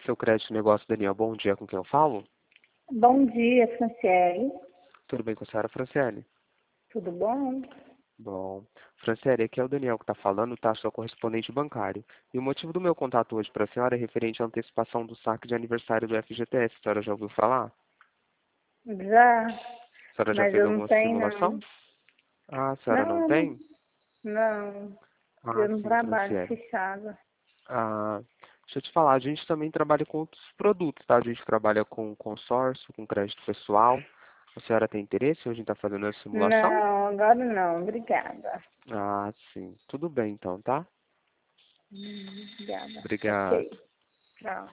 Seu crédito negócio, Daniel, bom dia, com quem eu falo? Bom dia, Franciele. Tudo bem com a senhora, Franciele? Tudo bom? Bom, Franciele, aqui é o Daniel que está falando, tá? Sou correspondente bancário. E o motivo do meu contato hoje para a senhora é referente à antecipação do saque de aniversário do FGTS. A senhora já ouviu falar? Já, A senhora já mas fez eu não alguma tenho, simulação? não. Ah, a senhora não Não, tem? não. Ah, Eu não sim, trabalho Franciele. fechada. Ah, deixa eu te falar, a gente também trabalha com outros produtos, tá? A gente trabalha com consórcio, com crédito pessoal. A senhora tem interesse em a gente estar fazendo a simulação? Não, agora não. Obrigada. Ah, sim. Tudo bem então, tá? Obrigada. Obrigado. Ok. Tchau.